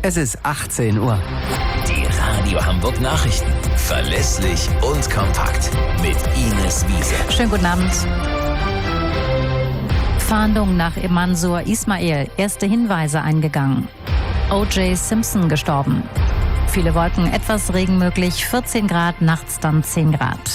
Es ist 18 Uhr. Die Radio Hamburg Nachrichten. Verlässlich und kompakt. Mit Ines Wiese. Schönen guten Abend. Fahndung nach Mansour Ismail. Erste Hinweise eingegangen. O.J. Simpson gestorben. Viele Wolken, etwas Regen möglich. 14 Grad, nachts dann 10 Grad.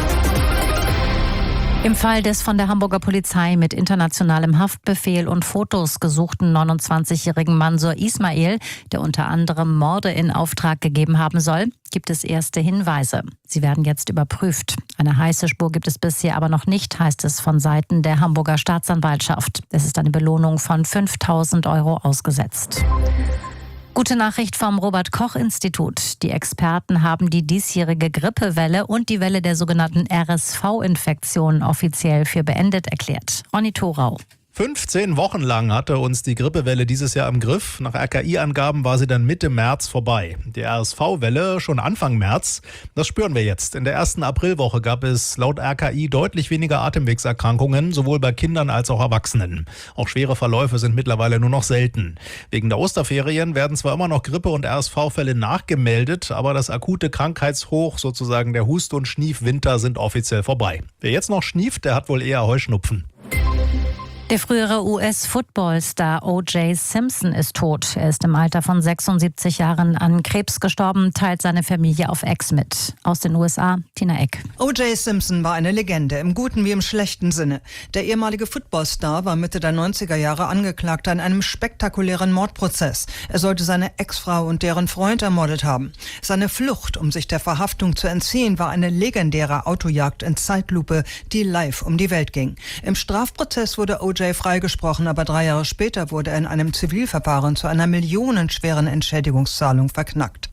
Im Fall des von der Hamburger Polizei mit internationalem Haftbefehl und Fotos gesuchten 29-jährigen Mansour Ismail, der unter anderem Morde in Auftrag gegeben haben soll, gibt es erste Hinweise. Sie werden jetzt überprüft. Eine heiße Spur gibt es bisher aber noch nicht, heißt es von Seiten der Hamburger Staatsanwaltschaft. Es ist eine Belohnung von 5.000 € ausgesetzt. Gute Nachricht vom Robert-Koch-Institut. Die Experten haben die diesjährige Grippewelle und die Welle der sogenannten RSV-Infektion offiziell für beendet erklärt. Ronny Thorau. 15 Wochen lang hatte uns die Grippewelle dieses Jahr im Griff. Nach RKI-Angaben war sie dann Mitte März vorbei. Die RSV-Welle schon Anfang März. Das spüren wir jetzt. In der ersten Aprilwoche gab es laut RKI deutlich weniger Atemwegserkrankungen, sowohl bei Kindern als auch Erwachsenen. Auch schwere Verläufe sind mittlerweile nur noch selten. Wegen der Osterferien werden zwar immer noch Grippe- und RSV-Fälle nachgemeldet, aber das akute Krankheitshoch, sozusagen der Hust- und Schniefwinter, sind offiziell vorbei. Wer jetzt noch schnieft, der hat wohl eher Heuschnupfen. Der frühere US-Football-Star O.J. Simpson ist tot. Er ist im Alter von 76 Jahren an Krebs gestorben, teilt seine Familie auf X mit. Aus den USA, Tina Eck. O.J. Simpson war eine Legende, im guten wie im schlechten Sinne. Der ehemalige Footballstar war Mitte der 90er Jahre Angeklagter in einem spektakulären Mordprozess. Er sollte seine Ex-Frau und deren Freund ermordet haben. Seine Flucht, um sich der Verhaftung zu entziehen, war eine legendäre Autojagd in Zeitlupe, die live um die Welt ging. Im Strafprozess wurde O.J. freigesprochen, aber 3 Jahre später wurde er in einem Zivilverfahren zu einer millionenschweren Entschädigungszahlung verknackt.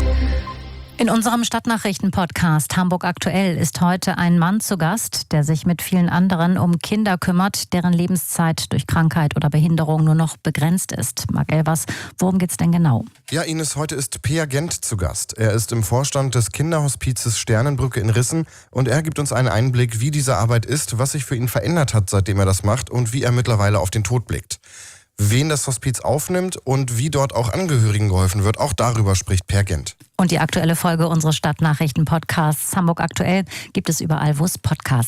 In unserem Stadtnachrichten-Podcast Hamburg aktuell ist heute ein Mann zu Gast, der sich mit vielen anderen um Kinder kümmert, deren Lebenszeit durch Krankheit oder Behinderung nur noch begrenzt ist. Marc Elvers, worum geht's denn genau? Ja, Ines, heute ist Peer Gent zu Gast. Er ist im Vorstand des Kinderhospizes Sternenbrücke in Rissen und er gibt uns einen Einblick, wie diese Arbeit ist, was sich für ihn verändert hat, seitdem er das macht und wie er mittlerweile auf den Tod blickt. Wen das Hospiz aufnimmt und wie dort auch Angehörigen geholfen wird, auch darüber spricht Peer Gent. Und die aktuelle Folge unseres Stadtnachrichten-Podcasts Hamburg aktuell gibt es überall, wo es Podcasts